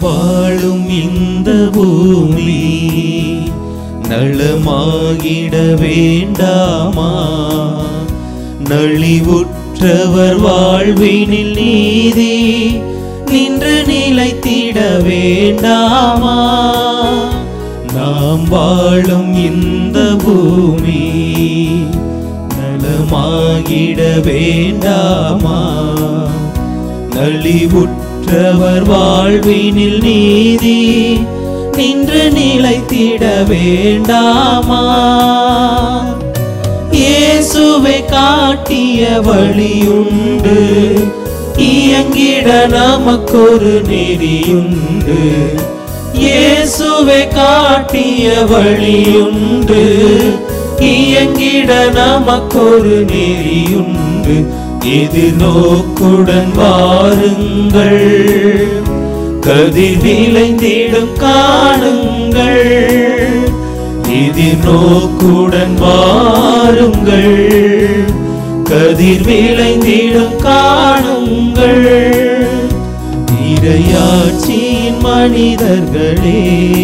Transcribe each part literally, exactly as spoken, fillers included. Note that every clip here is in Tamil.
வாழும் இந்த பூமி நலமாகிட வேண்டாமா? நலிவுற்றவர் வாழ்வினில் நீதி நின்று நிலைத்திட வேண்டாமா? நாம் வாழும் இந்த பூமி நலமாகிட வேண்டாமா? நலிவுற்றவர் வாழ்வினில் நீதி நின்று நிலைத்திட வேண்டாமா? இயேசுவை காட்டிய வழியுண்டு, இயங்கிட நமக்கொரு நெறியுண்டு. இயேசுவை காட்டிய வழியுண்டு, இயங்கிட நமக்கொரு நெறியுண்டு. எதிர்நோக்குடன் வாருங்கள், கதிர் விளைந்திடும் காணுங்கள். எதிர்நோக்குடன் வாருங்கள், கதிர் விளைந்திடும் காணுங்கள். இறையாட்சியின் மனிதர்களே,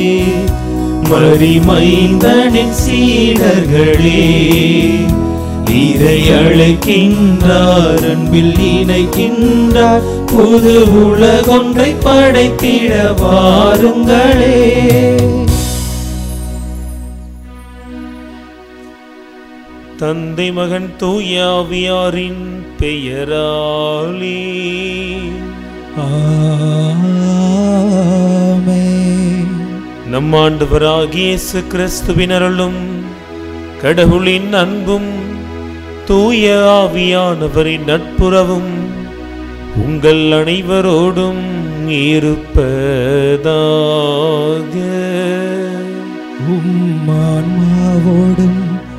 மரிமைந்தனின் சீடர்களே, இறை அழைக்கின்றார், அன்பில் இணைக்கின்றார், புது உலகொன்றை படைத்திட வாருங்களே. தந்தை மகன் தூய ஆவியாரின் பெயராலே ஆமென். நம் ஆண்டவராகிய இயேசு கிறிஸ்துவின் அருளும் கடவுளின் அன்பும் தூய ஆவியானவரின் நட்புறவும் உங்கள் அனைவரோடும் இருப்பதாக. உம் ஆன்மாவோடும்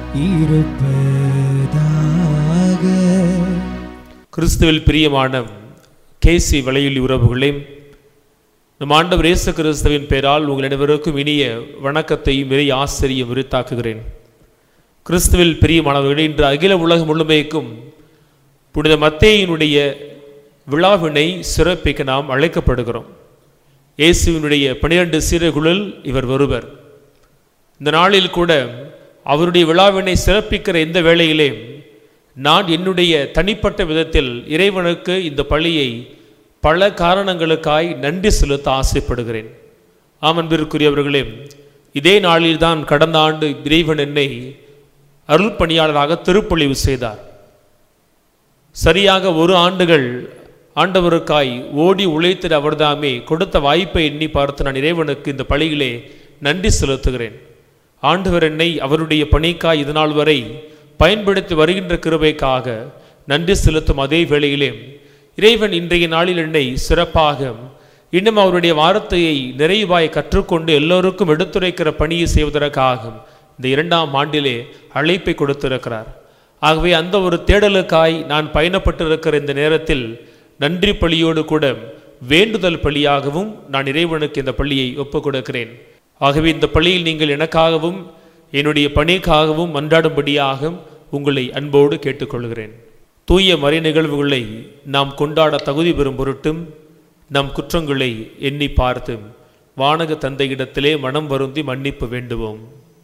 இருப்பதாக. கிறிஸ்துவில் பிரியமான கேசி வலையொலி உறவுகளே, நம் ஆண்டவர் இயேசு கிறிஸ்துவின் பெயரால் உங்கள் அனைவருக்கும் இனிய வணக்கத்தையும் இறை ஆசிரியம் உரித்தாக்குகிறேன். கிறிஸ்துவில் பிரியமானவர்களே, இன்று அகில உலகம் முழுமைக்கும் புனித மத்தேயினுடைய விழாவினை சிறப்பிக்க நாம் அழைக்கப்படுகிறோம். இயேசுவினுடைய பனிரெண்டு சீடர்களுள் இவர் ஒருவர். இந்த நாளில் கூட அவருடைய விழாவினை சிறப்பிக்கிற இந்த வேளையிலே நான் என்னுடைய தனிப்பட்ட விதத்தில் இறைவனுக்கு இந்த பள்ளியை பல காரணங்களுக்காய் நன்றி செலுத்த ஆசைப்படுகிறேன். ஆமன்பிற்குரியவர்களே, இதே நாளில்தான் கடந்த ஆண்டு இறைவன் என்னை அருள் பணியாளராக திருப்பொழிவு செய்தார். சரியாக ஒரு ஆண்டுகள் ஆண்டவருக்காய் ஓடி உழைத்து அவர்தாமே கொடுத்த வாய்ப்பை எண்ணி பார்த்து நான் இறைவனுக்கு இந்த பள்ளியிலே நன்றி செலுத்துகிறேன். ஆண்டவர் என்னை அவருடைய பணிக்காய் இதனால் வரை பயன்படுத்தி வருகின்ற கிருபைக்காக நன்றி செலுத்தும் அதே வேளையிலே இறைவன் இன்றைய நாளில் என்னை சிறப்பாக இன்னும் அவருடைய வார்த்தையை நிறைவாய் கற்றுக்கொண்டு எல்லோருக்கும் எடுத்துரைக்கிற பணியை செய்வதற்காக இந்த இரண்டாம் ஆண்டிலே அழைப்பை கொடுத்திருக்கிறார். ஆகவே அந்த ஒரு தேடலுக்காய் நான் பயணப்பட்டிருக்கிற இந்த நேரத்தில் நன்றி பலியோடு கூட வேண்டுதல் பலியாகவும் நான் இறைவனுக்கு இந்த பள்ளியை ஒப்புக் கொடுக்கிறேன். ஆகவே இந்த பள்ளியில் நீங்கள் எனக்காகவும் என்னுடைய பணிக்காகவும் மன்றாடும்படியாக உங்களை அன்போடு கேட்டுக்கொள்கிறேன். தூய மறை நிகழ்வுகளை நாம் கொண்டாட தகுதி பெறும் பொருட்டும் நம் குற்றங்களை எண்ணி பார்த்து வானக தந்தையிடத்திலே மனம் வருந்தி மன்னிப்பு வேண்டுவோம்.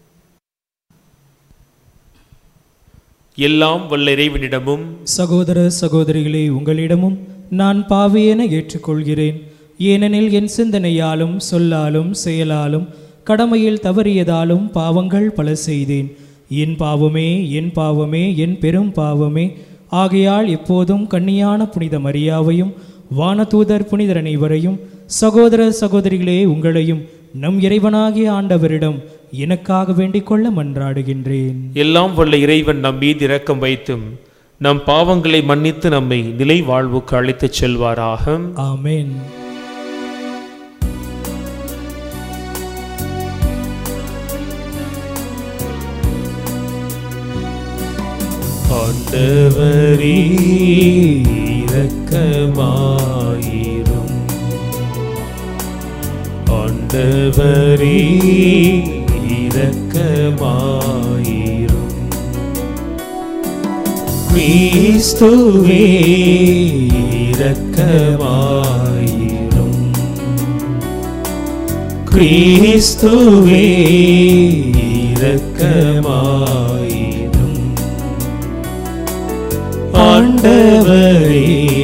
எல்லாம் வல்ல இறைவனிடமும் சகோதர சகோதரிகளே, உங்களிடமும் நான் பாவியென ஏற்றுக்கொள்கிறேன். ஏனெனில் என் சிந்தனையாலும் சொல்லாலும் செயலாலும் கடமையில் தவறியதாலும் பாவங்கள் பல செய்தேன். என் பாவமே என் பாவமே என் பெரும் பாவமே. ஆகையால் எப்போதும் கன்னியான புனித மரியாவையும் வானதூதர் புனிதர் அனைவரையும் சகோதர சகோதரிகளே உங்களையும் நம் இறைவனாகிய ஆண்டவரிடம் எனக்காக வேண்டிக் கொள்ள மன்றாடுகின்றேன். எல்லாம் வல்ல இறைவன் நம் மீது இரக்கம் வைத்தும் நம் பாவங்களை மன்னித்து நம்மை நிலை வாழ்வுக்கு அழைத்துச் செல்வாராக. ஆமென். ஆண்டவரே இரக்கமாயிரும். ஆண்டவரே இரக்கமாயிரும். கிறிஸ்துவே இரக்கமாயிரும். கிறிஸ்துவே இரக்கமாயிரும். ஆண்டவரே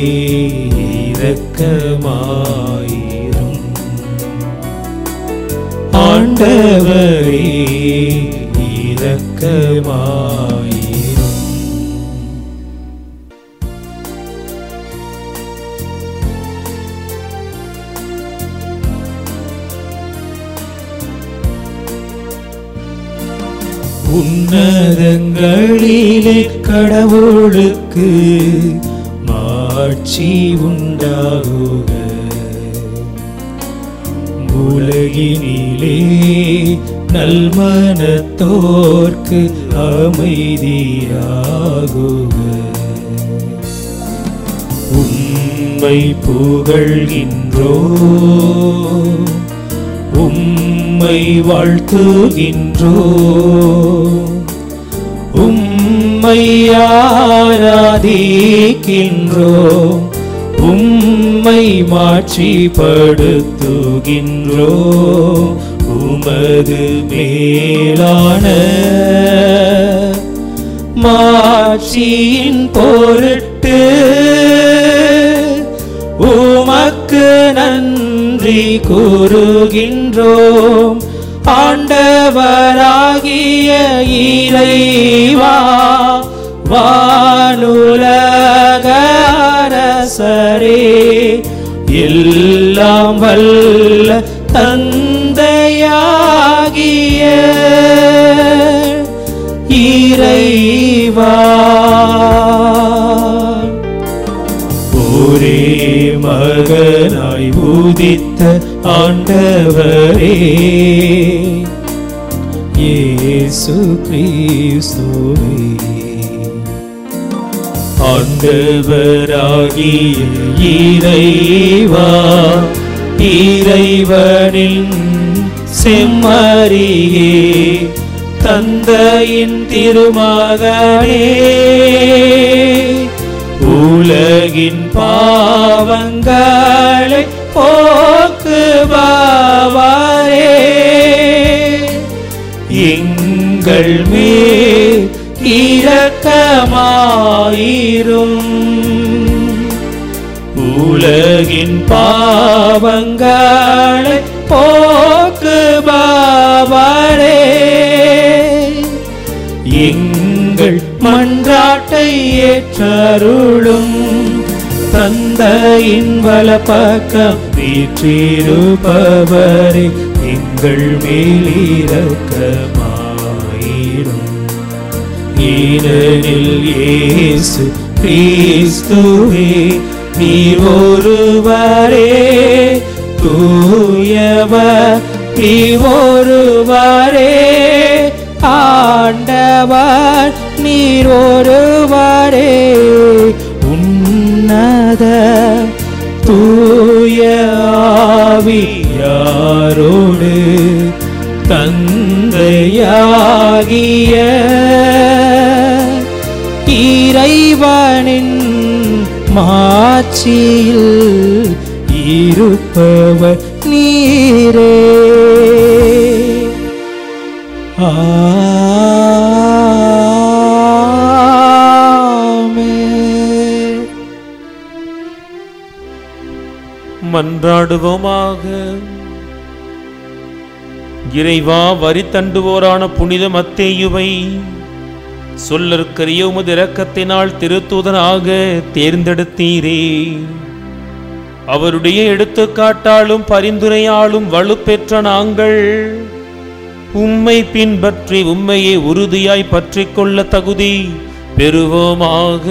இரக்கமாயிரும். ஆண்டவரே இரக்கமாயிரும். உன்னதங்களிலே கடவுளுக்கு மாட்சி உண்டாகுக. உலகினிலே நல்மனத்தோர்க்கு அமைதியாகுக. உம்மை புகழ்கின்றோ, உம்மை வாழ்த்துகின்றோ, உம்மை ஆராதிக்கின்றோ, உம்மை மாட்சிப்படுத்துகின்றோ. உமது மேலான மாட்சியின் பொருட்டு உமக்கு நன்றி கூறுகின்றோம். ஆண்டவராகிய இறைவா, வானுலக அரசரே, எல்லாம் வல்ல தந்தையாகிய இறைவா, ஒரே மகனாய் உதித்த ஆண்டவரே இயேசு கிறிஸ்துவே, ஆண்டவராகிய இறைவா, இறைவனின் செம்மறியே, தந்தையின் திருமகனே, உலகின் பாவங்களை போக்குபவரே, எங்கள் மேல் இரக்கமாயிரும். உலகின் பாவங்களை போக்குபவரே, எங்கள் மன்றாட்டை ஏற்றருளும். தந்தையின் வலப்பக்கம் வீற்றிருப்பவரே, எங்கள் மேல் இரக்கமாயிரும். ஏனெனில் இயேசு கிறிஸ்துவே நீர் ஒருவரே தூயவர், நீர் ஒருவரே ஆண்டவர், நீர் ஒருவரே உன்னத தூய ஆவியாரோடு தந்தையாகிய இறைவனின் மாட்சியில் இருப்பவர் நீரே. ஆமென். மன்றாடுவோமாக. இறைவா, வரி தண்டுவோரான புனித மத்தேயுவை சொல்லற்கரிய உமது இரக்கத்தினால் திருத்தூதனாக தேர்ந்தெடுத்தீரே. அவருடைய எடுத்துக்காட்டாலும் பரிந்துரையாலும் வலுப்பெற்ற நாங்கள் உம்மை பின்பற்றி உம்மையை உறுதியாய் பற்றி கொள்ள தகுதி பெறுவோமாக.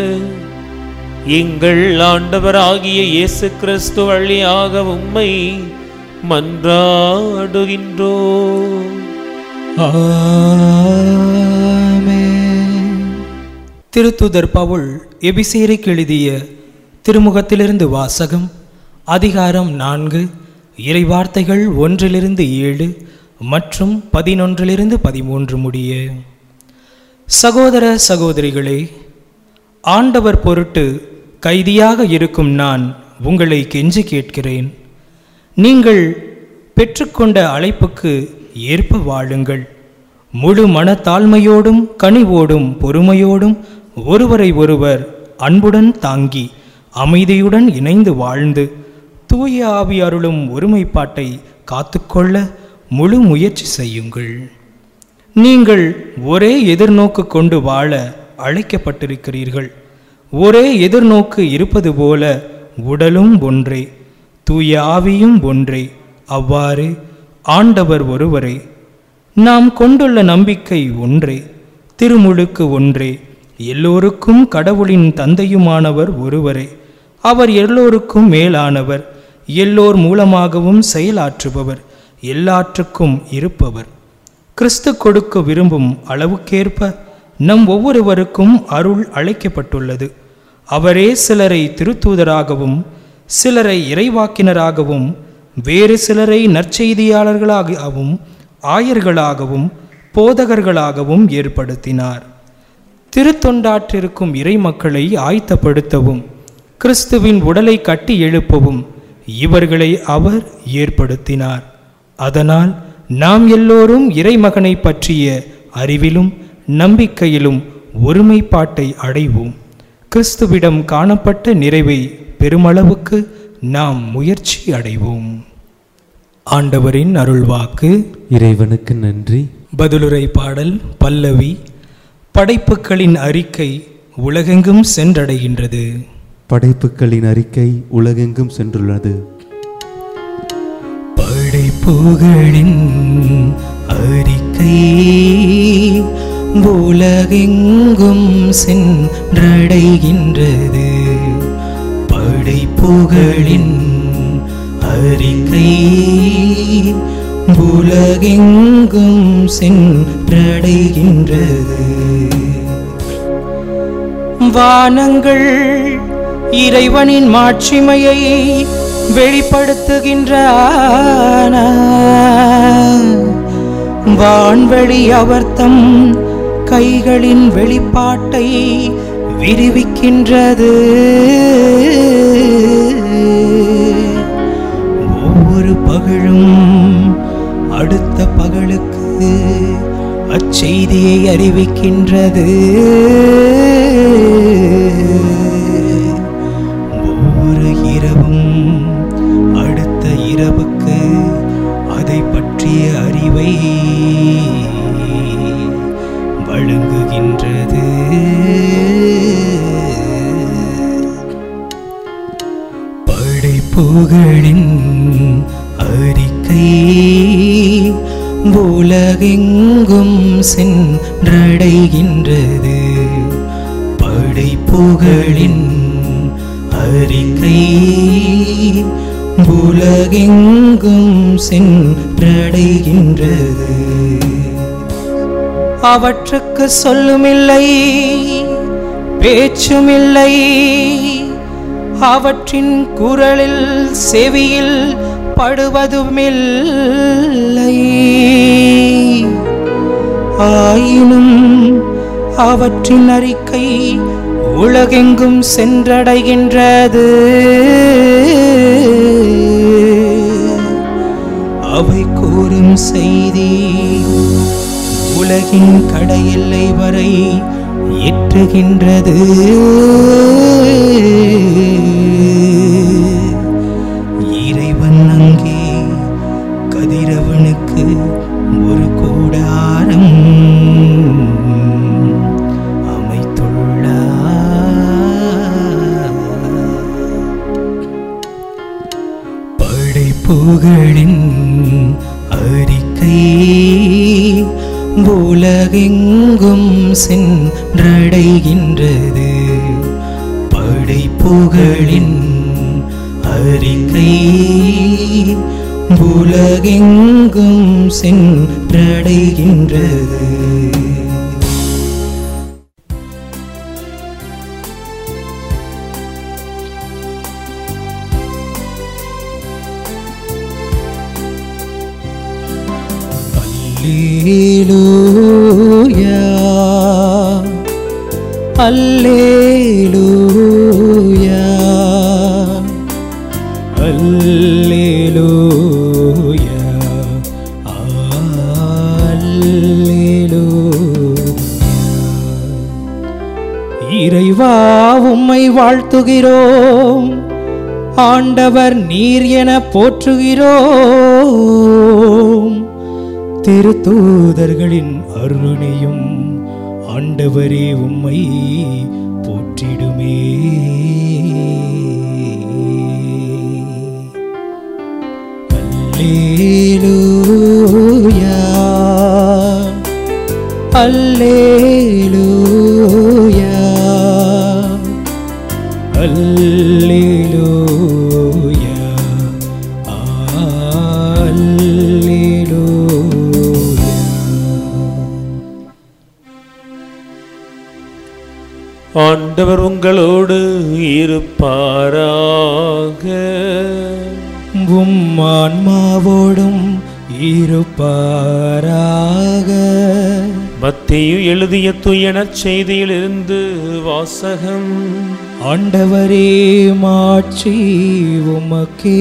எங்கள் ஆண்டவராகிய இயேசு கிறிஸ்து வழியாக உம்மை மன்றாடுகின்றோம். ஆமென். திருத்தூதர் பவுல் எபிசேருக்கு எழுதிய திருமுகத்திலிருந்து வாசகம். அதிகாரம் நான்கு, இறைவார்த்தைகள் ஒன்றிலிருந்து ஏழு மற்றும் பதினொன்றிலிருந்து பதிமூன்று முடிய. சகோதர சகோதரிகளே, ஆண்டவர் பொருட்டு கைதியாக இருக்கும் நான் உங்களை கெஞ்சி கேட்கிறேன். நீங்கள் பெற்றுக்கொண்ட அழைப்புக்கு ஏற்ப வாழுங்கள். முழு மனத்தாழ்மையோடும் கனிவோடும் பொறுமையோடும் ஒருவரை ஒருவர் அன்புடன் தாங்கி அமைதியுடன் இணைந்து வாழ்ந்து தூய ஆவி அருளும் ஒருமைப்பாட்டை காத்துக்கொள்ள முழு முயற்சி செய்யுங்கள். நீங்கள் ஒரே எதிர்நோக்கு கொண்டு வாழ அழைக்கப்பட்டிருக்கிறீர்கள். ஒரே எதிர்நோக்கு இருப்பது போல உடலும் ஒன்றே, தூய ஆவியும் ஒன்றே. அவ்வாறு ஆண்டவர் ஒருவரே. நாம் கொண்டுள்ள நம்பிக்கை ஒன்றே, திருமுழுக்கு ஒன்றே. எல்லோருக்கும் கடவுளின் தந்தையுமானவர் ஒருவரே. அவர் எல்லோருக்கும் மேலானவர், எல்லோர் மூலமாகவும் செயலாற்றுபவர், எல்லாற்றுக்கும் இருப்பவர். கிறிஸ்து கொடுக்க விரும்பும் அளவுக்கேற்ப நம் ஒவ்வொருவருக்கும் அருள் அழைக்கப்பட்டுள்ளது. அவரே சிலரை திருத்தூதராகவும் சிலரை இறைவாக்கினராகவும் வேறு சிலரை நற்செய்தியாளர்களாகவும் ஆயர்களாகவும் போதகர்களாகவும் ஏற்படுத்தினார். திருத்தொண்டாற்றிருக்கும் இறை மக்களை ஆயத்தப்படுத்தவும் கிறிஸ்துவின் உடலை கட்டி எழுப்பவும் இவர்களை அவர் ஏற்படுத்தினார். அதனால் நாம் எல்லோரும் இறைமகனை பற்றிய அறிவிலும் நம்பிக்கையிலும் ஒருமைப்பாட்டை அடைவோம். கிறிஸ்துவிடம் காணப்பட்ட நிறைவை பெருமளவுக்கு நாம் முயற்சி அடைவோம். ஆண்டவரின் அருள்வாக்கு. இறைவனுக்கு நன்றி. பதிலுரை பாடல் பல்லவி. படைப்புகளின் அறிக்கை உலகெங்கும் சென்றடைகின்றது. படைப்புகளின் அறிக்கை உலகெங்கும் சென்றுள்ளது. படைப்புகளின் அறிக்கை உலகெங்கும் சென்றடைகின்றது. படைப்புகளின் அறிக்கை உலகெங்கும் சென்றடைகின்றது. வானங்கள் இறைவனின் மாட்சிமையை வெளிப்படுத்துகின்றன. வான்வெளி அவர்தம் கைகளின் வெளிப்பாட்டை விரிவிக்கின்றது. ஒவ்வொரு பகலும் அடுத்த பகலுக்கு அச்செய்தியை அறிவிக்கின்றது. ஒவ்வொரு இரவும் அடுத்த இரவுக்கு அதை பற்றிய அறிவை வழங்குகின்றது. படைப்புகளின் அறிக்கை உலகெங்கும் சென்றடைகின்றது. படைப்புகளின் அறிக்கை உலகெங்கும் சென்றடைகின்றது. அவற்றுக்கு சொல்லுமில்லை, பேச்சுமில்லை. அவற்றின் குரலில் செவியில் படுவதுமில்லை. ஆயினும் அவற்றின் அறிக்கை உலகெங்கும் சென்றடைகின்றது. அவை கூறும் செய்தி உலகின் கடையெல்லை வரை எட்டுகின்றது. இறைவன் அங்கே கதிரவனுக்கு ஒரு கூடாரம் அமைத்துள்ளார். படைப்புகளின் அறிக்கை உலகெங்கும் சென்றடைகின்றது. படைப்புகளின் அறிக்கை உலகெங்கும் சென்றடைகின்றது. அல்லேலூயா, அல்லேலூயா, அல்லேலூயா. இறைவா உம்மை வாழ்த்துகிறோம், ஆண்டவர் நீர் என போற்றுகிறோம். திருத்தூதர்களின் அருணையும் ஆண்டவரே உம்மை போற்றிடுமே. அல்லேலூயா அல்லேலூயா அல்லேலூயா அல்லேலூயா. ஆண்டவர் உங்களோடு இருப்பாராக. உம் ஆன்மாவோடும் இருப்பாராக. மத்தேயு எழுதிய தூய நற்செய்தியிலிருந்து வாசகம். ஆண்டவரே மாட்சி உமக்கே.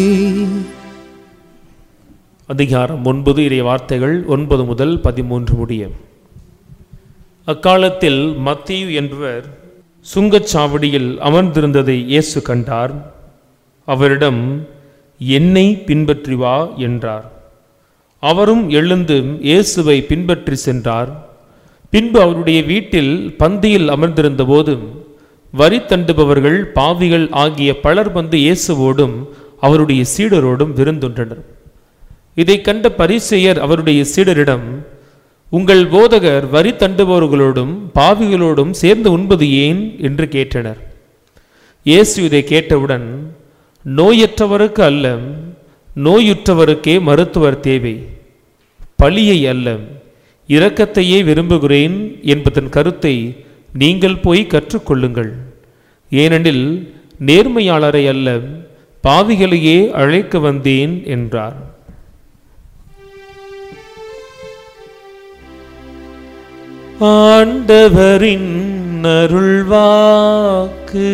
அதிகாரம் ஒன்பது, இறை வார்த்தைகள் ஒன்பது முதல் பதிமூன்று முடிய. அக்காலத்தில் மத்தேயு என்பவர் சுங்கச்சாவடியில் அமர்ந்திருந்ததை இயேசு கண்டார். அவரிடம், என்னை பின்பற்றி வா என்றார். அவரும் எழுந்து இயேசுவை பின்பற்றி சென்றார். பின்பு அவருடைய வீட்டில் பந்தியில் அமர்ந்திருந்த போது வரி தண்டுபவர்கள், பாவிகள் ஆகிய பலர் வந்து இயேசுவோடும் அவருடைய சீடரோடும் விருந்துண்டனர். இதை கண்ட பரிசேயர் அவருடைய சீடரிடம், உங்கள் போதகர் வரி தண்டுபவர்களோடும் பாவிகளோடும் சேர்ந்து உண்பது ஏன் என்று கேட்டனர். இயேசு இதை கேட்டவுடன், நோயற்றவருக்கு அல்ல, நோயுற்றவருக்கே மருத்துவர் தேவை, பழியை அல்ல, இரக்கத்தையே விரும்புகிறேன் என்பதன் கருத்தை நீங்கள் போய் கற்றுக்கொள்ளுங்கள். ஏனெனில் நேர்மையாளரை அல்ல, பாவிகளையே அழைக்க வந்தேன் என்றார். ஆண்டவரின் அருள்வாக்கு.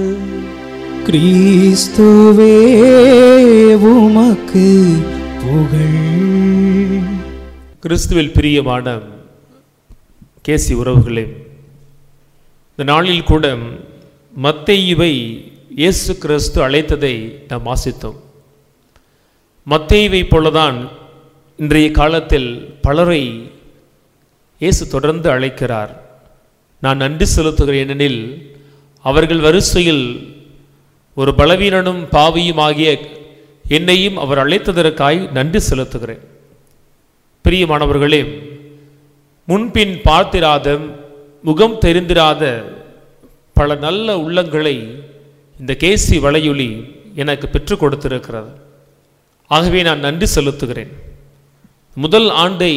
கிறிஸ்துவே உமக்கு புகழ். கிறிஸ்துவில் பிரியமான கேசி உறவுகளே, இந்த நாளில் கூட மத்தேயுவை இயேசு கிறிஸ்து அழைத்ததை நாம் வாசித்தோம். மத்தேயுவை போலதான் இன்றைய காலத்தில் பலரை இயேசு தொடர்ந்து அழைக்கிறார். நான் நன்றி செலுத்துகிறேன், ஏனெனில் அவர்கள் வரிசையில் ஒரு பலவீனனும் பாவியும் ஆகிய என்னையும் அவர் அழைத்ததற்காய் நன்றி செலுத்துகிறேன். பிரியமானவர்களே, முன்பின் பார்த்திராத, முகம் தெரிந்திராத பல நல்ல உள்ளங்களை இந்த கேசி வலையொலி எனக்கு பெற்றுக் கொடுத்திருக்கிறது. ஆகவே நான் நன்றி செலுத்துகிறேன். முதல் ஆண்டை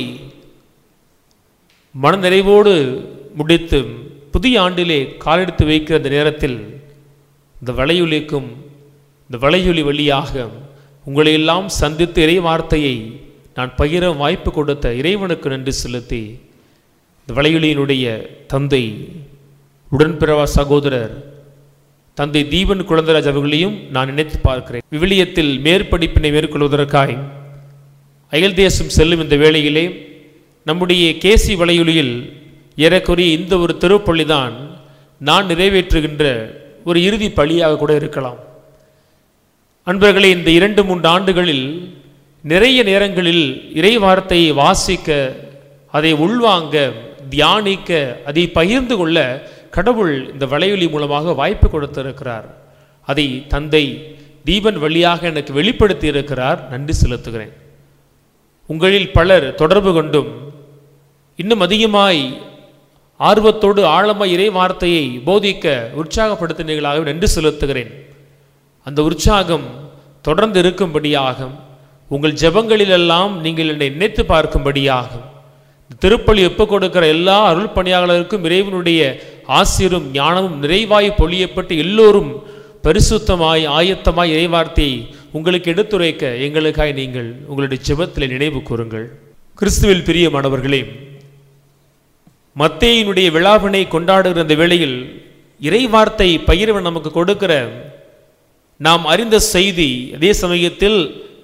மனநிறைவோடு முடித்து புதிய ஆண்டிலே காலெடுத்து வைக்கிற அந்த நேரத்தில் இந்த வலையொலிக்கும் இந்த வலையொலி வழியாக உங்களை எல்லாம் சந்தித்து இறை வார்த்தையை நான் பகிர வாய்ப்பு கொடுத்த இறைவனுக்கு நன்றி செலுத்தி, இந்த வலையொலியினுடைய தந்தை, உடன்பிறவா சகோதரர் தந்தை தீபன் குழந்தராஜ் அவர்களையும் நான் நினைத்து பார்க்கிறேன். விவிலியத்தில் மேற்படிப்பினை மேற்கொள்வதற்காய் அயல் தேசம் செல்லும் இந்த வேளையிலே நம்முடைய கேசி வலையொலியில் ஏறக்குறைய இந்த ஒரு திருப்பள்ளி தான் நான் நிறைவேற்றுகின்ற ஒரு இறுதி பள்ளியாக கூட இருக்கலாம். அன்பர்களே, இந்த இரண்டு மூன்று ஆண்டுகளில் நிறைய நேரங்களில் இறை வார்த்தையை வாசிக்க, அதை உள்வாங்க, தியானிக்க, அதை பகிர்ந்து கொள்ள கடவுள் இந்த வலையொலி மூலமாக வாய்ப்பு கொடுத்திருக்கிறார். அதை தந்தை தீபன் வழியாக எனக்கு வெளிப்படுத்தி இருக்கிறார். நன்றி செலுத்துகிறேன். உங்களில் பலர் தொடர்பு கொண்டும் இன்னும் அதிகமாய் ஆர்வத்தோடு ஆழமாய் இறை வார்த்தையை போதிக்க உற்சாகப்படுத்தினீர்களாக நன்றி செலுத்துகிறேன். அந்த உற்சாகம் தொடர்ந்து இருக்கும்படியாக, உங்கள் ஜெபங்களிலெல்லாம் நீங்கள் என்னை நினைத்து பார்க்கும்படியாகும். திருப்பலி ஒப்புக் கொடுக்கிற எல்லா அருள் பணியாளருக்கும் இறைவனுடைய ஆசிரும் ஞானமும் நிறைவாய் பொழியப்பட்டு எல்லோரும் பரிசுத்தமாய் ஆயத்தமாய் இறைவார்த்தையை உங்களுக்கு எடுத்துரைக்க எங்களுக்காய் நீங்கள் உங்களுடைய ஜெபத்தில் நினைவு கூறுங்கள். கிறிஸ்துவில் பிரியமானவர்களே, மத்தேயுனுடைய விழாவினை கொண்டாடுகிற அந்த வேளையில் இறைவார்த்தை பகிர்வன் நமக்கு கொடுக்கிற நாம் அறிந்த செய்தி, அதே சமயத்தில்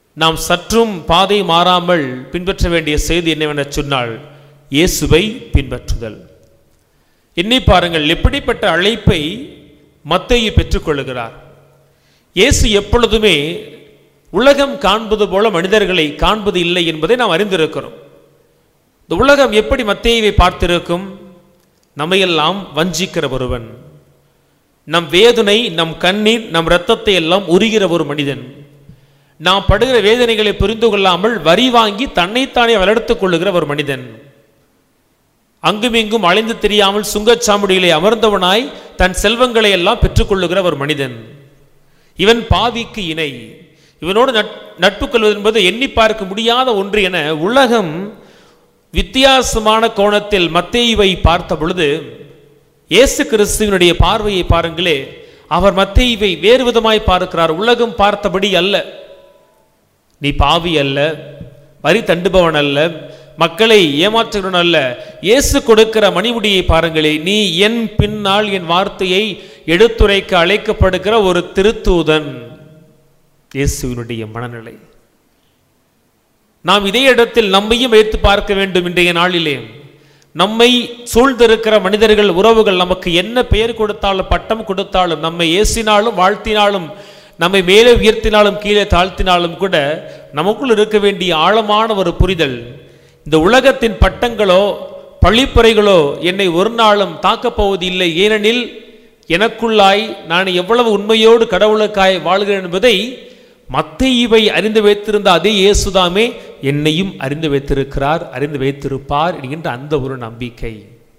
நாம் சற்றும் பாதை மாறாமல் பின்பற்ற வேண்டிய செய்தி என்னவென சொன்னால் இயேசுவை பின்பற்றுதல். எண்ணி பாருங்கள், எப்படிப்பட்ட அழைப்பை மத்தேயு பெற்றுக்கொள்கிறார். இயேசு எப்பொழுதுமே உலகம் காண்பது போல மனிதர்களை காண்பது இல்லை என்பதை நாம் அறிந்திருக்கிறோம். இந்த உலகம் எப்படி மத்தேயுவை பார்த்திருக்கும்? நம்மையெல்லாம் வஞ்சிக்கிற ஒருவன், நம் வேதனை, நம் கண்ணீர், நம் இரத்தத்தை எல்லாம் உரிகிற ஒரு மனிதன், நாம் படுகிற வேதனைகளை புரிந்து கொள்ளாமல் வரி வாங்கி தன்னைத்தானே வளர்த்துக் கொள்ளுகிற ஒரு மனிதன், அங்குமிங்கும் அலைந்து தெரியாமல் சுங்கச்சாமுடியிலே அமர்ந்தவனாய் தன் செல்வங்களை எல்லாம் பெற்றுக்கொள்ளுகிற ஒரு மனிதன். இவன் பாவிக்கு இணை, இவனோடு நட்பு கொள்வது என்பது எண்ணி பார்க்க முடியாத ஒன்று என உலகம் வித்தியாசமான கோணத்தில் மத்தேயுவை பார்த்த பொழுது இயேசு கிறிஸ்துவினுடைய பார்வையை பாருங்களே, அவர் மத்தேயுவை வேறு விதமாய் பார்க்கிறார். உலகம் பார்த்தபடி அல்ல. நீ பாவி அல்ல, வரி தண்டுபவன் அல்ல, மக்களை ஏமாற்றுகிறவன் அல்ல. இயேசு கொடுக்கிற மணிமுடியை பாருங்களே, நீ என் பின்னால் என் வார்த்தையை எடுத்துரைக்க அழைக்கப்படுகிற ஒரு திருத்தூதன். இயேசுவினுடைய மனநிலை. நாம் இதே இடத்தில் நம்மையும் வைத்து பார்க்க வேண்டும். இன்றைய நாளிலே நம்மை சூழ்ந்திருக்கிற மனிதர்கள், உறவுகள் நமக்கு என்ன பெயர் கொடுத்தாலும் பட்டம் கொடுத்தாலும், நம்மை ஏசினாலும் வாழ்த்தினாலும், நம்மை மேலே உயர்த்தினாலும் கீழே தாழ்த்தினாலும் கூட நமக்குள் இருக்க வேண்டிய ஆழமான ஒரு புரிதல், இந்த உலகத்தின் பட்டங்களோ பழிப்புரைகளோ என்னை ஒரு நாளும் தாக்கப்போவது இல்லை. ஏனெனில் எனக்குள்ளாய் நான் எவ்வளவு உண்மையோடு கடவுளுக்காய் வாழ்கிறேன் என்பதை மத்தேயுவை அறிந்து வைத்திருந்த அதே இயேசுதாமே என்னையும் அறிந்து வைத்திருக்கிறார், அறிந்து வைத்திருப்பார் என்கின்ற அந்த ஒரு நம்பிக்கை.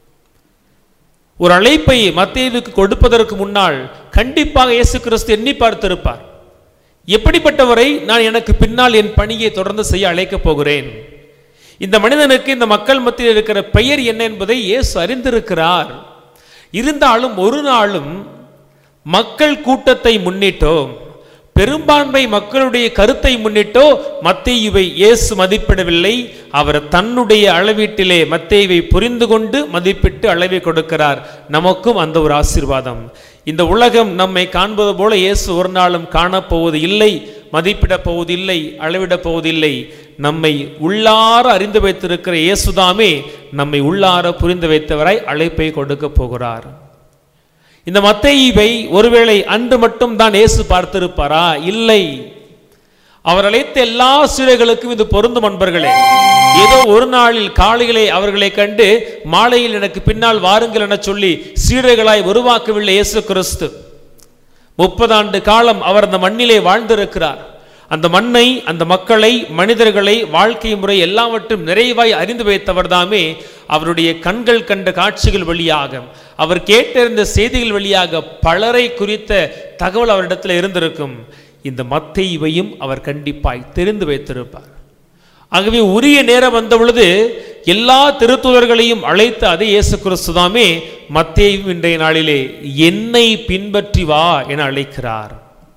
ஒரு அழைப்பை மத்தேயுவுக்கு கொடுப்பதற்கு முன்னால் கண்டிப்பாக இயேசு கிறிஸ்து எண்ணி பார்த்திருப்பார். எப்படிப்பட்டவரை நான் எனக்கு பின்னால் என் பணியை தொடர்ந்து செய்ய அழைக்கப் போகிறேன், இந்த மனிதனுக்கு இந்த மக்கள் மத்தியில் இருக்கிற பெயர் என்ன என்பதை இயேசு அறிந்திருக்கிறார். இருந்தாலும் ஒரு நாளும் மக்கள் கூட்டத்தை முன்னிட்டோ பெரும்பான்மை மக்களுடைய கருத்தை முன்னிட்டோ மத்தேயுவை இயேசு மதிப்பிடவில்லை. அவர் தன்னுடைய அளவீட்டிலே மத்தேயுவை புரிந்து கொண்டு மதிப்பிட்டு அளவை கொடுக்கிறார். நமக்கும் அந்த ஒரு ஆசீர்வாதம். இந்த உலகம் நம்மை காண்பது போல இயேசு ஒரு நாளும் காணப்போவது இல்லை, மதிப்பிடப் போவதில்லை, அளவிடப் போவதில்லை. நம்மை உள்ளார அறிந்து வைத்திருக்கிற இயேசுதாமே நம்மை உள்ளார புரிந்து வைத்தவராய் அழைப்பை கொடுக்க போகிறார். இந்த மத்தேயுவை ஒருவேளை அன்று மட்டும் தான் இயேசு பார்த்திருப்பாரா? இல்லை. அவர் அழைத்த எல்லா சீடர்களுக்கும் இது பொருந்தும் அன்பர்களே. ஏதோ ஒரு நாளில் காலையிலே அவர்களை கண்டு மாலையில் எனக்கு பின்னால் வாருங்கள் என சொல்லி சீடர்களாய் உருவாக்கவில்லை இயேசு கிறிஸ்து. முப்பது ஆண்டு காலம் அவர் அந்த மண்ணிலே வாழ்ந்திருக்கிறார். அந்த மண்ணை, அந்த மக்களை, மனிதர்களை, வாழ்க்கை முறை எல்லாவற்றும் நிறைவாய் அறிந்து வைத்தவர் தாமே அவருடைய கண்கள் கண்ட காட்சிகள் வழியாக, அவர் கேட்டிருந்த செய்திகள் வழியாக பலரை குறித்த தகவல் அவரிடத்தில் இருந்திருக்கும். இந்த மத்தேயுவையும் அவர் கண்டிப்பாய் தெரிந்து வைத்திருப்பார். ஆகவே உரிய நேரம் வந்த பொழுது எல்லா திருத்தூதர்களையும் அழைத்த அதே இயேசு கிறிஸ்து தாமே மத்தேயு இன்றைய நாளிலே என்னை பின்பற்றி வா என அழைக்கிறார்.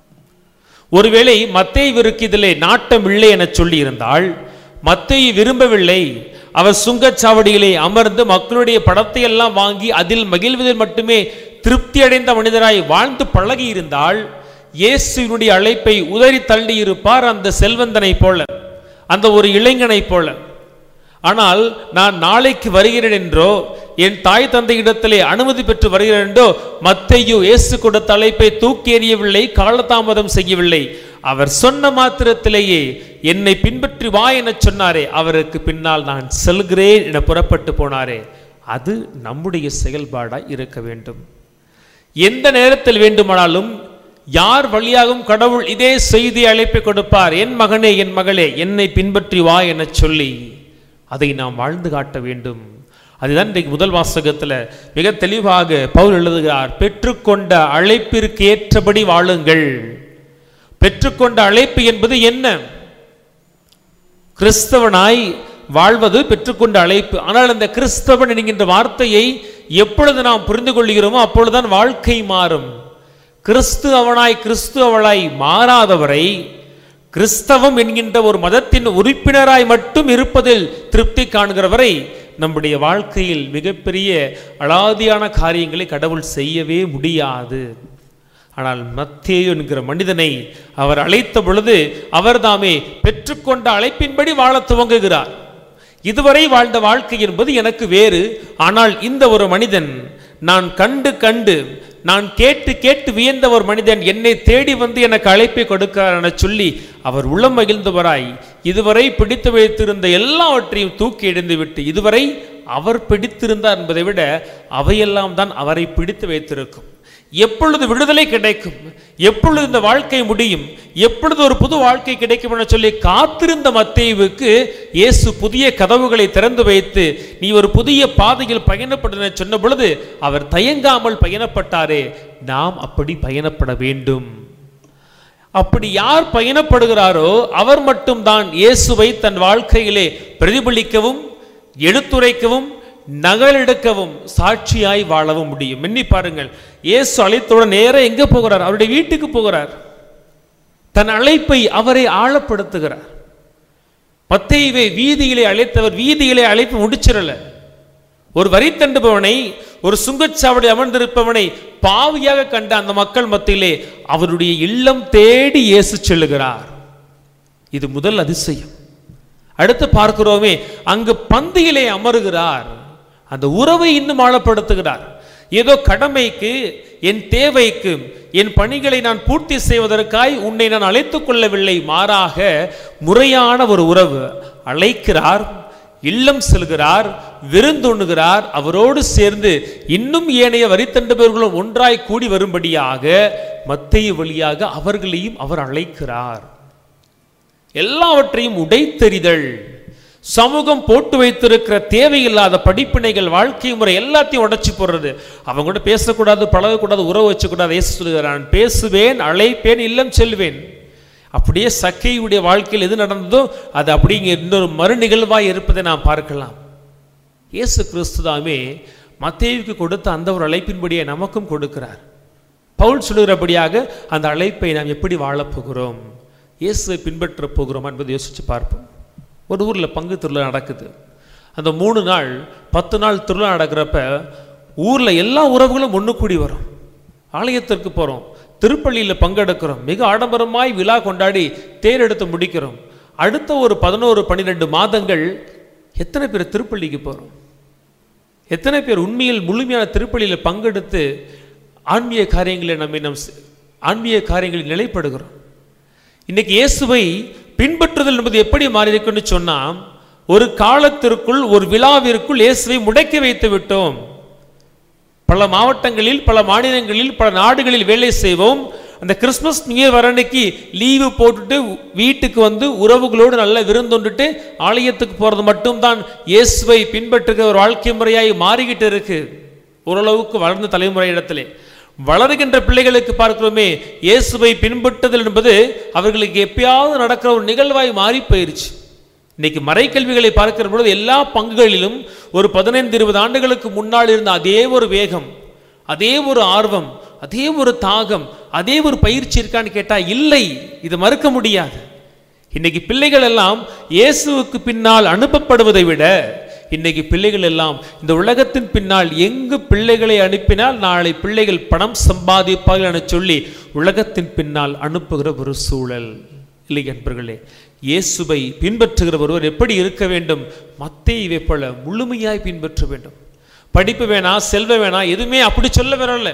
ஒருவேளை மத்தேயுவிற்கு இதிலே நாட்டம் இல்லை என சொல்லி இருந்தால், மத்தேயு விரும்பவில்லை, அவர் சுங்கச்சாவடியிலே அமர்ந்து மக்களுடைய படத்தை எல்லாம் வாங்கி அதில் மகிழ்வதில் மட்டுமே திருப்தி அடைந்த மனிதராய் வாழ்ந்து பழகி இருந்தால் இயேசுவினுடைய அழைப்பை உதறி தள்ளி இருப்பார், அந்த செல்வந்தனை போல, அந்த ஒரு இளைஞனை போல. ஆனால் நான் நாளைக்கு வருகிறேன் என்றோ என் தாய் தந்தை இடத்திலே அனுமதி பெற்று வருகிறேன் என்றோ மத்தேயு இயேசு கொடுத்த அழைப்பை தூக்கி எறியவில்லை, காலதாமதம் செய்யவில்லை. அவர் சொன்ன மாத்திரத்திலேயே என்னை பின்பற்றி வா என சொன்னாரே, அவருக்கு பின்னால் நான் செல்கிறேன் என புறப்பட்டு போனாரே, அது நம்முடைய செயல்பாடாய் இருக்க வேண்டும். எந்த நேரத்தில் வேண்டுமானாலும் யார் வழியாகவும் கடவுள் இதே செய்தி அழைப்பை கொடுப்பார். என் மகனே, என் மகளே, என்னை பின்பற்றி வா என சொல்லி அதை நாம் வாழ்ந்து காட்ட வேண்டும். அதுதான் இன்றைக்கு முதல் வாசகத்தில் மிக தெளிவாக பவுல் எழுதுகிறார். பெற்றுக்கொண்ட அழைப்பிற்கு ஏற்றபடி வாழுங்கள். பெற்றுக்கொண்ட அழைப்பு என்பது என்ன? கிறிஸ்தவனாய் வாழ்வது பெற்றுக்கொண்ட அழைப்பு. ஆனால் அந்த கிறிஸ்தவன் என்கின்ற வார்த்தையை எப்பொழுது நாம் புரிந்து கொள்கிறோமோ அப்பொழுதுதான் வாழ்க்கை மாறும். கிறிஸ்து அவனாய் கிறிஸ்து அவளாய் மாறாதவரை, கிறிஸ்தவம் என்கின்ற ஒரு மதத்தின் உறுப்பினராய் மட்டும் இருப்பதில் திருப்தி காண்கிறவரை நம்முடைய வாழ்க்கையில் மிகப்பெரிய அலாதியான காரியங்களை கடவுள் செய்யவே முடியாது. ஆனால் மத்தேயு என்கிற மனிதனை அவர் அழைத்த பொழுது அவர் தாமே பெற்றுக்கொண்ட அழைப்பின்படி வாழ துவங்குகிறார். இதுவரை வாழ்ந்த வாழ்க்கை என்பது எனக்கு வேறு, ஆனால் இந்த ஒரு மனிதன் நான் கண்டு கண்டு நான் கேட்டு கேட்டு வியந்த ஒரு மனிதன் என்னை தேடி வந்து எனக்கு அழைப்பை கொடுக்கிறார் என சொல்லி அவர் உள்ளம் மகிழ்ந்தவராய் இதுவரை பிடித்து வைத்திருந்த எல்லாவற்றையும் தூக்கி எறிந்து விட்டு இதுவரை அவர் பிடித்திருந்தார் என்பதை விட அவையெல்லாம் தான் அவரை பிடித்து வைத்திருக்கும். எப்பொழுது விடுதலை கிடைக்கும், எப்பொழுது இந்த வாழ்க்கை முடியும், எப்பொழுது ஒரு புது வாழ்க்கை கிடைக்கும் என சொல்லி காத்திருந்த மத்தேயுவுக்கு இயேசு புதிய கதவுகளை திறந்து வைத்து நீ ஒரு புதிய பாதையில் பயணப்பட சொன்ன பொழுது அவர் தயங்காமல் பயணப்பட்டாரே. நாம் அப்படி பயணப்பட வேண்டும். அப்படி யார் பயணப்படுகிறாரோ அவர் மட்டும்தான் இயேசுவை தன் வாழ்க்கையிலே பிரதிபலிக்கவும் எடுத்துரைக்கவும் நகலெடுக்கவும் சாட்சியாய் வாழவும் முடியும். எண்ணி பாருங்கள், இயேசு அழைத்தவுடன் நேர எங்க போகிறார்? அவருடைய வீட்டுக்கு போகிறார். தன் அழைப்பை அவரை ஆழப்படுத்துகிறார். மத்தேயுவை வீதியிலே அழைத்தவர் வீதியிலே அழைப்பு முடிச்சிடல. ஒரு வரி தண்டுபவனை, ஒரு சுங்கச்சாவடி அமர்ந்திருப்பவனை பாவியாக கண்ட அந்த மக்கள் மத்தியிலே அவருடைய இல்லம் தேடி இயேசு செல்லுகிறார். இது முதல் அதிசயம். அடுத்து பார்க்கிறோமே, அங்கு பந்தியிலே அமருகிறார். அந்த உறவை இன்னும் ஆழப்படுத்துகிறார். ஏதோ கடமைக்கு, என் தேவைக்கு, என் பணிகளை நான் பூர்த்தி செய்வதற்காய் உன்னை நான் அழைத்துக் கொள்ளவில்லை, மாறாக முறையான ஒரு உறவு. அழைக்கிறார், இல்லம் செல்கிறார், விருந்துண்ணுகிறார். அவரோடு சேர்ந்து இன்னும் ஏனைய வரித்தண்டுபவர்களும் ஒன்றாய் கூடி வரும்படியாக மத்தேயு வழியாக அவர்களையும் அவர் அழைக்கிறார். எல்லாவற்றையும் உடைத்தெறிதல், சமூகம் போட்டு வைத்திருக்கிற தேவையில்லாத படிப்பினைகள், வாழ்க்கை முறை எல்லாத்தையும் உடைச்சு போடுறது. அவங்க கூட பேசக்கூடாது, பழகக்கூடாது, உறவு வச்சுக்கூடாது. இயேசு சொல்கிறான், பேசுவேன், அழைப்பேன், இல்லம் செல்வேன். அப்படியே சக்கையுடைய வாழ்க்கையில் எது நடந்ததோ அது அப்படிங்க இன்னொரு மறு நிகழ்வாய் இருப்பதை நாம் பார்க்கலாம். இயேசு கிறிஸ்துதாமே மத்தேயுவுக்கு கொடுத்த அந்த ஒரு அழைப்பின்படியே நமக்கும் கொடுக்கிறார். பவுல் சொல்லுகிறபடியாக அந்த அழைப்பை நாம் எப்படி வாழப்போகிறோம், இயேசுவை பின்பற்ற போகிறோம் என்பதை யோசித்து பார்ப்போம். ஒரு ஊரில் பங்கு திருவிழா நடக்குது. அந்த மூணு நாள் பத்து நாள் திருவிழா நடக்கிறப்ப ஊரில் எல்லா உறவுகளும் ஒன்று கூடி வரும். ஆலயத்திற்கு போகிறோம், திருப்பள்ளியில் பங்கெடுக்கிறோம், மிக ஆடம்பரமாய் விழா கொண்டாடி தேர் எடுத்து முடிக்கிறோம். அடுத்த ஒரு பதினோரு பன்னிரெண்டு மாதங்கள் எத்தனை பேர் திருப்பள்ளிக்கு போகிறோம்? எத்தனை பேர் உண்மையில் முழுமையான திருப்பள்ளியில் பங்கெடுத்து ஆன்மீக காரியங்களை நம்மை நம் ஆன்மீக காரியங்களில் நிலைப்படுகிறோம்? இன்னைக்கு இயேசுவை பின்பற்றுதல் என்பது எப்படி மாறி இருக்குன்னு சொன்னா, ஒரு காலத்திற்குள் ஒரு விழாவிற்குள் இயேசுவை முடக்கி வைத்து விட்டோம். பல மாவட்டங்களில், பல மாநிலங்களில், பல நாடுகளில் வேலை செய்வோம். அந்த கிறிஸ்துமஸ் நியூ இயர் வர அன்னைக்கு லீவு போட்டுட்டு வீட்டுக்கு வந்து உறவுகளோடு நல்ல விருந்துண்டுட்டு ஆலயத்துக்கு போறது மட்டும்தான் இயேசுவை பின்பற்றுகிற ஒரு வாழ்க்கை முறையாய் மாறிக்கிட்டு இருக்கு. ஓரளவுக்கு வளர்ந்த தலைமுறை இடத்திலே வளர்கின்ற பிள்ளைகளுக்கு பார்க்கிறோமே, இயேசுவை பின்பற்றுதல் என்பது அவர்களுக்கு எப்பயாவது நடக்கிற ஒரு நிகழ்வாய் மாறி போயிருச்சு. இன்னைக்கு மறைக்கல்விகளை பார்க்கிற பொழுது எல்லா பங்குகளிலும் ஒரு பதினைந்து இருபது ஆண்டுகளுக்கு முன்னால் இருந்த அதே ஒரு வேகம், அதே ஒரு ஆர்வம், அதே ஒரு தாகம், அதே ஒரு பயிற்சி இருக்கான்னு கேட்டா இல்லை. இது மறுக்க முடியாது. இன்னைக்கு பிள்ளைகள் எல்லாம் இயேசுவுக்கு பின்னால் அனுப்பப்படுவதை விட இன்னைக்கு பிள்ளைகள் எல்லாம் இந்த உலகத்தின் பின்னால் எங்கு பிள்ளைகளை அனுப்பினால் நாளை பிள்ளைகள் பணம் சம்பாதிப்பார்கள் என சொல்லி உலகத்தின் பின்னால் அனுப்புகிற ஒரு சூழல் இல்லை என்பர்களே. இயேசுவை பின்பற்றுகிற ஒருவர் எப்படி இருக்க வேண்டும்? மத்தேயுவை போல முழுமையாய் பின்பற்ற வேண்டும். படிப்பு வேணா, செல்வ வேணா, எதுவுமே அப்படி சொல்ல வரல.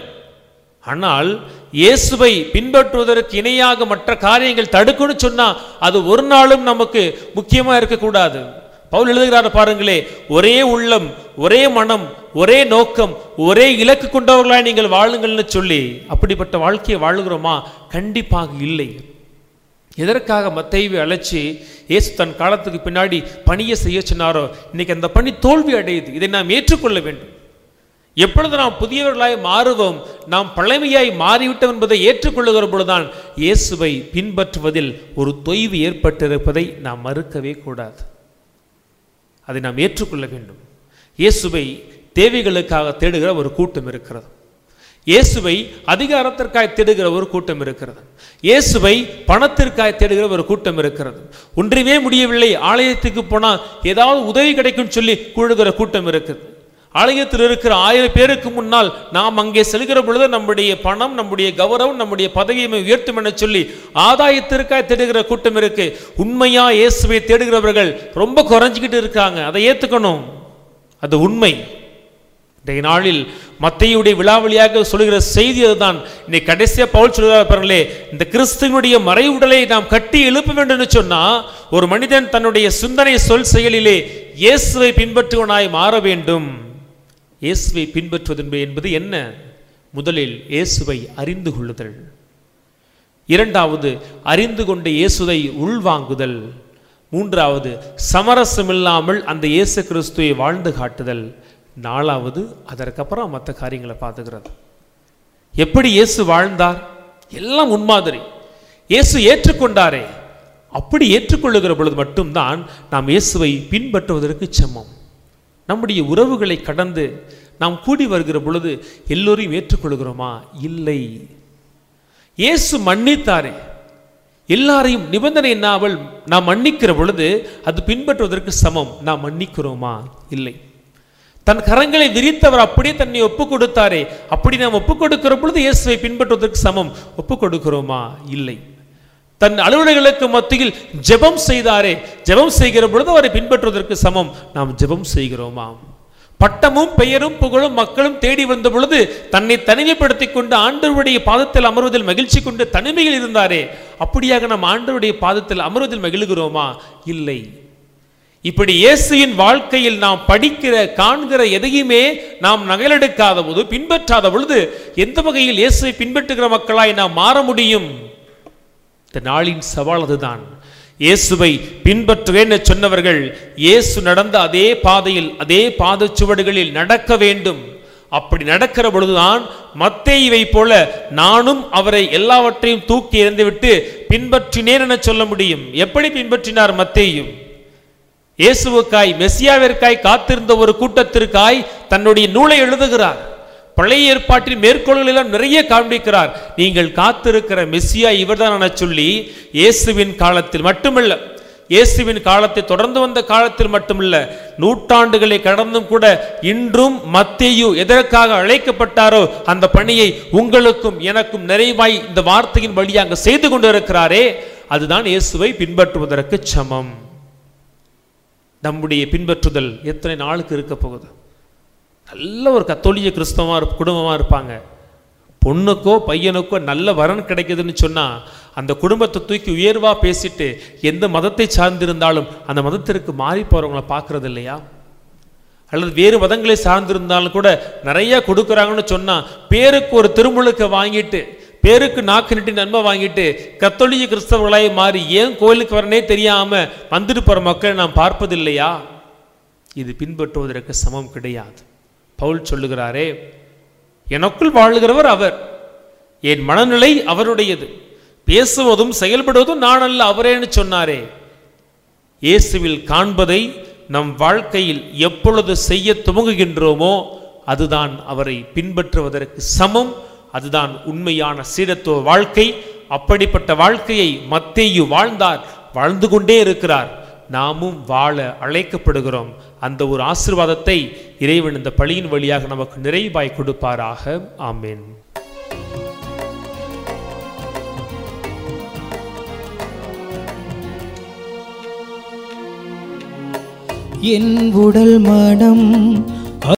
ஆனால் இயேசுவை பின்பற்றுவதற்கு இணையாக மற்ற காரியங்கள் தடுக்குன்னு சொன்னா அது ஒரு நாளும் நமக்கு முக்கியமா இருக்கக்கூடாது. பவுல் எழுதுகிறார் பாருங்களே, ஒரே உள்ளம், ஒரே மனம், ஒரே நோக்கம், ஒரே இலக்கு கொண்டவர்களாய் நீங்கள் வாழுங்கள்னு சொல்லி அப்படிப்பட்ட வாழ்க்கையை வாழுகிறோமா? கண்டிப்பாக இல்லை. எதற்காக மத்தேயுவை அழைச்சி இயேசு தன் காலத்துக்கு பின்னாடி பணியை செய்ய சொன்னாரோ இன்னைக்கு அந்த பணி தோல்வி அடையுது. இதை நாம் ஏற்றுக்கொள்ள வேண்டும். எப்பொழுது நாம் புதியவர்களாய் மாறுவோம், நாம் பழமையாய் மாறிவிட்டோம் என்பதை ஏற்றுக்கொள்ளுகிற பொழுதுதான் இயேசுவை பின்பற்றுவதில் ஒரு தொய்வு ஏற்பட்டிருப்பதை நாம் மறுக்கவே கூடாது. அதை நாம் ஏற்றுக்கொள்ள வேண்டும். இயேசுவை தேவைகளுக்காக தேடுகிற ஒரு கூட்டம் இருக்கிறது. இயேசுவை அதிகாரத்திற்காய் தேடுகிற ஒரு கூட்டம் இருக்கிறது. இயேசுவை பணத்திற்காய் தேடுகிற ஒரு கூட்டம் இருக்கிறது. ஒன்றுமே முடியவில்லை, ஆலயத்துக்கு போனால் ஏதாவது உதவி கிடைக்கும் சொல்லி கூடுகிற கூட்டம் இருக்குது. ஆலயத்தில் இருக்கிற ஆயிரம் பேருக்கு முன்னால் நாம் அங்கே செல்கிற பொழுது நம்முடைய பணம், நம்முடைய கௌரவம், நம்முடைய பதவியை உயர்த்தும் என சொல்லி ஆதாயத்திற்காக தேடுகிற கூட்டம் இருக்கு. உண்மையா இயேசுவை தேடுகிறவர்கள் ரொம்ப குறைஞ்சிக்கிட்டு இருக்காங்க. அதை ஏற்றுக்கணும், அது உண்மை. இன்றைய நாளில் மத்தேயுடைய விழாவளியாக சொல்லுகிற செய்தி அதுதான். இன்னைக்கு கடைசியா பவுல் சொல்லுகிறார் பாருங்களே, இந்த கிறிஸ்துவனுடைய மறைவுடலை நாம் கட்டி எழுப்ப வேண்டும் என்று சொன்னா ஒரு மனிதன் தன்னுடைய சிந்தனை சொல் செயலிலே இயேசுவை பின்பற்றுவனாய் மாற வேண்டும். இயேசுவை பின்பற்றுவது என்பது என்ன? முதலில் இயேசுவை அறிந்து கொள்ளுதல். இரண்டாவது, அறிந்து கொண்ட இயேசுவை உள்வாங்குதல். மூன்றாவது, சமரசமில்லாமல் அந்த இயேசு கிறிஸ்துவை வாழ்ந்து காட்டுதல். நாலாவது, அதற்கப்புறம் மற்ற காரியங்களை பார்த்துக்கிறது. எப்படி இயேசு வாழ்ந்தார்? எல்லாம் முன்மாதிரி. இயேசு ஏற்றுக்கொண்டாரே, அப்படி ஏற்றுக்கொள்ளுகிற பொழுது மட்டும்தான் நாம் இயேசுவை பின்பற்றுவதற்கு சமம். நம்முடைய உறவுகளை கடந்து நாம் கூடி வருகிற பொழுது எல்லோரையும் ஏற்றுக்கொள்கிறோமா? இல்லை. இயேசு மன்னித்தாரே, எல்லாரையும் நிபந்தனை இல்லாமல் நாம் மன்னிக்கிற பொழுது அது பின்பற்றுவதற்கு சமம். நாம் மன்னிக்கிறோமா? இல்லை. தன் கரங்களை விரித்தவர் அப்படியே தன்னை ஒப்புக் கொடுத்தாரே, அப்படி நாம் ஒப்புக் கொடுக்கிற பொழுது இயேசுவை பின்பற்றுவதற்கு சமம். ஒப்புக் கொடுக்கிறோமா? இல்லை. தன் அலுவலர்களுக்கு மத்தியில் ஜெபம் செய்தாரே, ஜெபம் செய்கிற பொழுது அவரை பின்பற்றுவதற்கு சமம். நாம் ஜெபம் செய்கிறோமா? பட்டமும் பெயரும் புகழும் மக்களும் தேடி வந்த பொழுது தன்னை தனிமைப்படுத்திக் கொண்டு ஆண்டவருடைய பாதத்தில் அமர்வதில் மகிழ்ச்சி கொண்டு தனிமையில் இருந்தாரே, அப்படியாக நாம் ஆண்டவருடைய பாதத்தில் அமர்வதில் மகிழ்கிறோமா? இல்லை. இப்படி இயேசுவின் வாழ்க்கையில் நாம் படிக்கிற காண்கிற எதையுமே நாம் நகலெடுக்காத போது, பின்பற்றாத பொழுது எந்த வகையில் இயேசுவை பின்பற்றுகிற மக்களாய் நாம் மாற முடியும்? இந்த நாளின் சவால் அதுதான். இயேசுவை பின்பற்றுவேன் சொன்னவர்கள் இயேசு நடந்த அதே பாதையில், அதே பாதச்சுவடுகளில் நடக்க வேண்டும். அப்படி நடக்கிற பொழுதுதான் மத்தேயுவை போல நானும் அவரை எல்லாவற்றையும் தூக்கி எறிந்துவிட்டு பின்பற்றினேன் என சொல்ல முடியும். எப்படி பின்பற்றினார் மத்தேயு? இயேசுவுக்காய், மெசியாவிற்காய் காத்திருந்த ஒரு கூட்டத்திற்காய் தன்னுடைய நூலை எழுதுகிறார். பழைய ஏற்பாட்டில் மேற்கோள்கள் எல்லாம் நிறைய காண்பிக்கிறார். நீங்கள் காத்திருக்கிற மெசியா இவர்தான் என சொல்லி இயேசுவின் காலத்தில் மட்டுமல்ல, இயேசுவின் காலத்தை தொடர்ந்து வந்த காலத்தில் மட்டுமல்ல, நூற்றாண்டுகளை கடந்தும் கூட இன்றும் மத்தேயு எதற்காக அழைக்கப்பட்டாரோ அந்த பணியை உங்களுக்கும் எனக்கும் நிறைவாய் இந்த வார்த்தையின் வழியாக செய்து கொண்டிருக்கிறாரே, அதுதான் இயேசுவை பின்பற்றுவதற்கு சமம். நம்முடைய பின்பற்றுதல் எத்தனை நாளுக்கு இருக்க போகுது? நல்ல ஒரு கத்தோலிக்க கிறிஸ்தவமாக குடும்பமாக இருப்பாங்க. பொண்ணுக்கோ பையனுக்கோ நல்ல வரன் கிடைக்குதுன்னு சொன்னால் அந்த குடும்பத்தை தூக்கி உயர்வாக பேசிட்டு எந்த மதத்தை சார்ந்திருந்தாலும் அந்த மதத்திற்கு மாறி போகிறவங்கள பார்க்குறது இல்லையா? அல்லது வேறு மதங்களை சார்ந்திருந்தாலும் கூட நிறையா கொடுக்குறாங்கன்னு சொன்னால் பேருக்கு ஒரு திருமுழுக்க வாங்கிட்டு, பேருக்கு நாக்கு நட்டி நன்மை வாங்கிட்டு கத்தோலிக்க கிறிஸ்தவர்களாய் மாறி ஏன் கோயிலுக்கு வரனே தெரியாமல் வந்துட்டு போகிற மக்களை நாம் பார்ப்பது இல்லையா? இது பின்பற்றுவதற்கு சமம் கிடையாது. பவுல் சொல்லுகிறாரே, எனக்குள் வாழுகிறவர் அவர், என் மனநிலை அவருடையது, பேசுவதும் செயல்படுவதும் நான் அல்ல அவரேன்னு சொன்னாரே. இயேசுவில் காண்பதை நம் வாழ்க்கையில் எப்பொழுது செய்ய துவங்குகின்றோமோ அதுதான் அவரை பின்பற்றுவதற்கு சமம். அதுதான் உண்மையான சீடத்துவ வாழ்க்கை. அப்படிப்பட்ட வாழ்க்கையை மத்தேயு வாழ்ந்தார், வாழ்ந்து கொண்டே இருக்கிறார். நாமும் வாழ அழைக்கப்படுகிறோம். அந்த ஒரு ஆசீர்வாதத்தை இறைவன் இந்த பலியின் வழியாக நமக்கு நிறைவாய் கொடுப்பாராக. ஆமென். என் உடல் மனம்